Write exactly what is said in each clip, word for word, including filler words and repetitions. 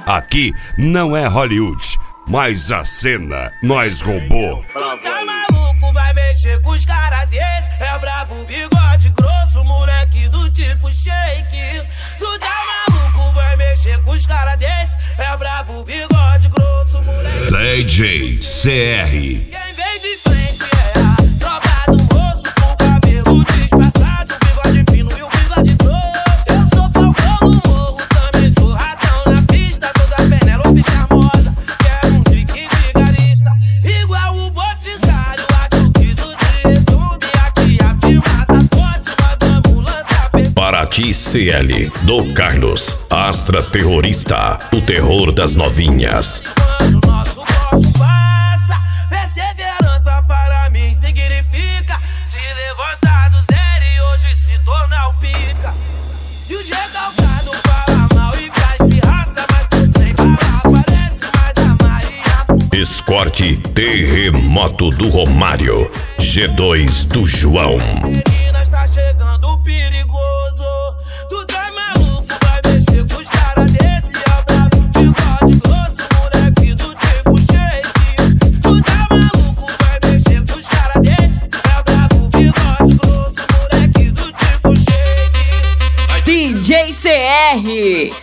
Aqui não é Hollywood, mas a cena nós roubou. Tu tá maluco, vai mexer com os caras desse. É brabo, bigode grosso, moleque do tipo shake. Tu tá maluco, vai mexer com os caras desse. É brabo, bigode grosso, moleque. D J C R. Quem vem de frente é a tropa do moço, com cabelo disfarçado, bigode fino e o bigode grosso. Eu sou falcão no morro, também sou ratão na pista. Toda Penélope charmosa, quero um drink vigarista. Igual o Boticário, acho que isso se resume aqui. A filmada forte, mas vamos lançar pergunta. Paraty C L, do Carlos, Astra Terrorista, o terror das novinhas. Quando nosso corpo passa, perseverança para mim significa se levantar do zero e hoje se tornar o pica. E o recalcado fala mal e faz pirraça, mas seu trem fala parece mais a Maria. Escorte Terremoto do Romário, G dois do João. Meninas, tá chegando perigoso. Tu tá maluco, vai mexer com os caras desse. É brabo, bigode grosso, moleque do tipo shake. Tu tá maluco, vai mexer com os caras desse. É brabo, bigode grosso, moleque do tipo shake. D J C R.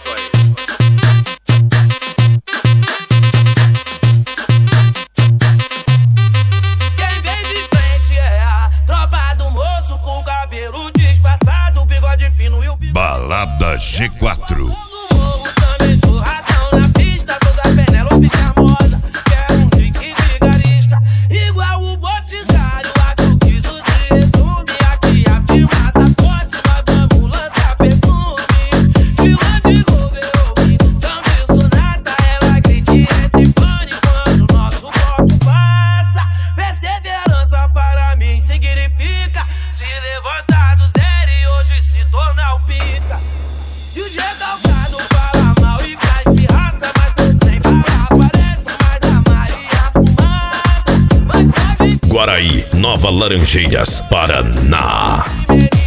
Quem vem de frente é a tropa do moço, com cabelo disfarçado, bigode fino e o bigode. Balada G quatro. No morro também sou ratão na pista, toda Penélope charmosa, quero um drink vigarista. Igual o Boticário, acho que isso se resume aqui. A filmada forte, mas vamos lançar perfume. Vilã de Overall, também sou nata, ela grite entre pane quando nosso corpo passa. Perseverança para mim significa se levantar do zero e hoje se tornar o pica. E o recalcado fala mal e faz pirraça, mas seu trem fala parece mais a Maria Fumada. Mas pode Guaraí, Nova Laranjeiras, Paraná. vir